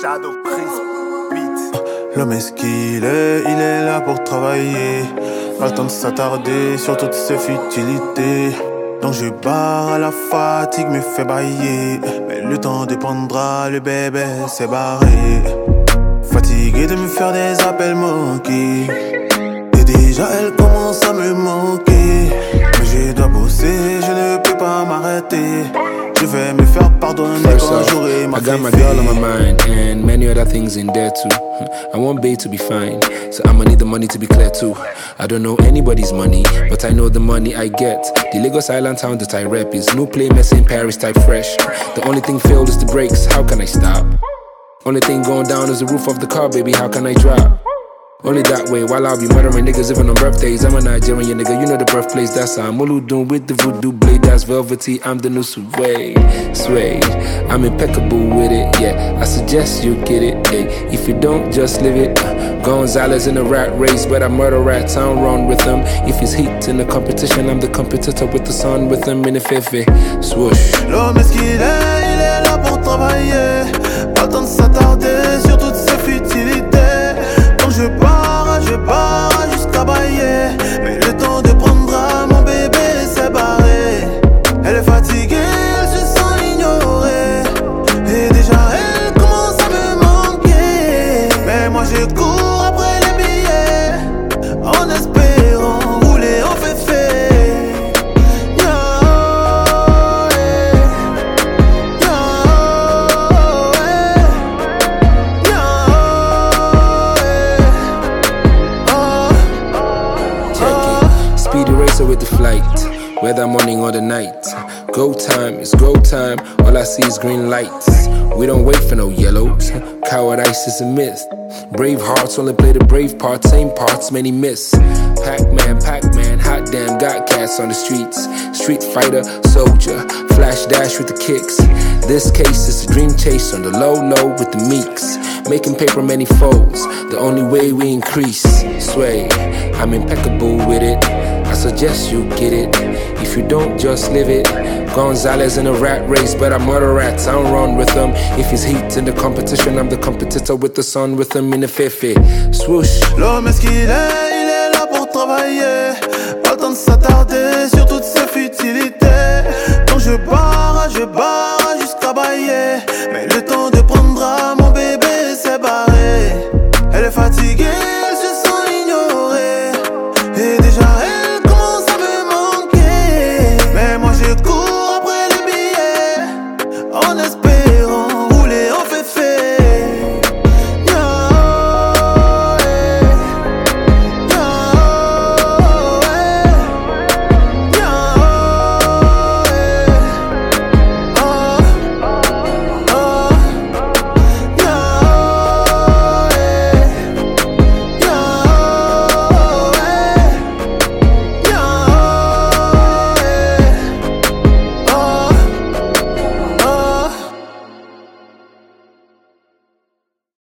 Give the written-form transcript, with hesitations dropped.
Shadow Chris Beat. L'homme est ce qu'il est, il est là pour travailler. Pas le temps de s'attarder sur toutes ses futilités. Donc je barre à la fatigue, me fait bailler. Mais le temps dépendra, le bébé s'est barré. Fatigué de me faire des appels manqués. Et déjà elle commence à me manquer. Mais je dois bosser, je ne peux pas m'arrêter. Je vais me faire pardonner quand j'aurai ma I got my girl on my mind and many other things in there too. I want babe to be fine, so I'ma need the money to be clear too. I don't know anybody's money, but I know the money I get. The Lagos Island town that I rep is no play mess in Paris type fresh. The only thing failed is the brakes, how can I stop? Only thing going down is the roof of the car, baby, how can I drop? Only that way, while I'll be murdering niggas even on birthdays. I'm a Nigerian nigga, you know the birthplace, that's how I'm Oludun with the voodoo blade, that's velvety, I'm the new Sway. I'm impeccable with it, yeah, I suggest you get it, hey. If you don't, just live it. Gonzalez in a rat race, but I murder rats, I don't run with them. If it's heat in the competition, I'm the competitor with the sun with them in the fefe. Swoosh. L'homme est ce qu'il est, il est là pour travailler. Pas le temps de s'attarder sur toutes ses futilités. Donc je pars jusqu'à bailler. Mais le temps de prendra, mon bébé s'est barré. Elle est fatiguée, elle se sent ignorée. Et déjà elle commence à me manquer. Mais moi je cours après les billets, en espérant rouler en féfé. With the flight, whether morning or the night. Go time, it's go time, all I see is green lights. We don't wait for no yellows, coward ice is a myth. Brave hearts only play the brave part, same parts many miss. Pac-Man, hot damn, got cats on the streets. Street fighter, soldier, flash dash with the kicks. This case is a dream chase on the low with the meeks. Making paper many folds, the only way we increase. Sway, I'm impeccable with it, I suggest you get it. If you don't, just live it. Gonzalez in a rat race, but I murder rats, I don't run with them. If it's heat in the competition, I'm the competitor with the sun with them in the fefe. Swoosh. L'homme est ce qu'il est, il est là pour travailler. Pas le temps de s'attarder sur toutes ses futilités. Donc je pars